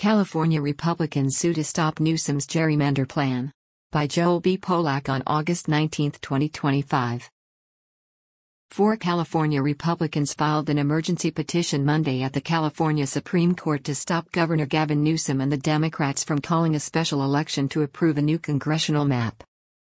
California Republicans sue to stop Newsom's gerrymander plan. By Joel B. Polak on August 19, 2025. 4 California Republicans filed an emergency petition Monday at the California Supreme Court to stop Governor Gavin Newsom and the Democrats from calling a special election to approve a new congressional map.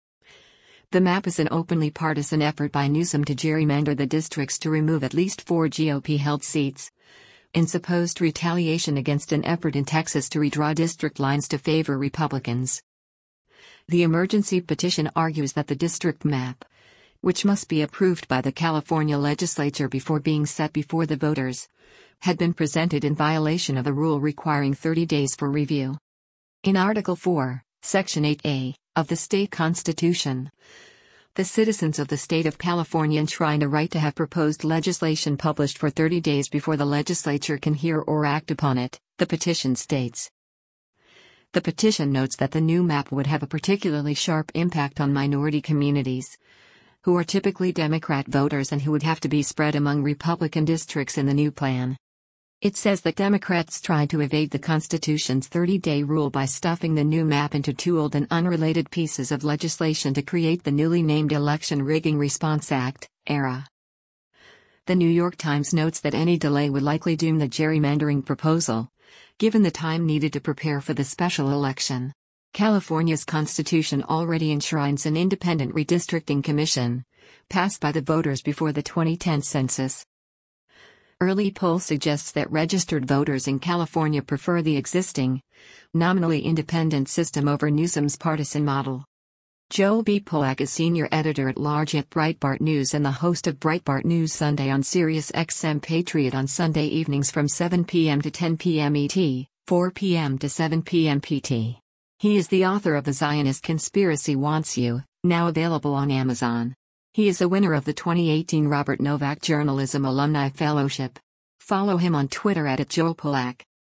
The map is an openly partisan effort by Newsom to gerrymander the districts to remove at least 4 GOP-held seats, in supposed retaliation against an effort in Texas to redraw district lines to favor Republicans. The emergency petition argues that the district map, which must be approved by the California legislature before being set before the voters, had been presented in violation of a rule requiring 30 days for review. In Article 4, Section 8A, of the state constitution, the citizens of the state of California enshrine a right to have proposed legislation published for 30 days before the legislature can hear or act upon it, the petition states. The petition notes that the new map would have a particularly sharp impact on minority communities, who are typically Democrat voters and who would have to be spread among Republican districts in the new plan. It says that Democrats tried to evade the Constitution's 30-day rule by stuffing the new map into 2 old and unrelated pieces of legislation to create the newly named Election Rigging Response Act, ERA. The New York Times notes that any delay would likely doom the gerrymandering proposal, given the time needed to prepare for the special election. California's constitution already enshrines an independent redistricting commission, passed by the voters before the 2010 census. Early poll suggests that registered voters in California prefer the existing, nominally independent system over Newsom's partisan model. Joel B. Polak is senior editor-at-large at Breitbart News and the host of Breitbart News Sunday on Sirius XM Patriot on Sunday evenings from 7 p.m. to 10 p.m. ET, 4 p.m. to 7 p.m. PT. He is the author of The Zionist Conspiracy Wants You, now available on Amazon. He is a winner of the 2018 Robert Novak Journalism Alumni Fellowship. Follow him on Twitter @JoelPolak.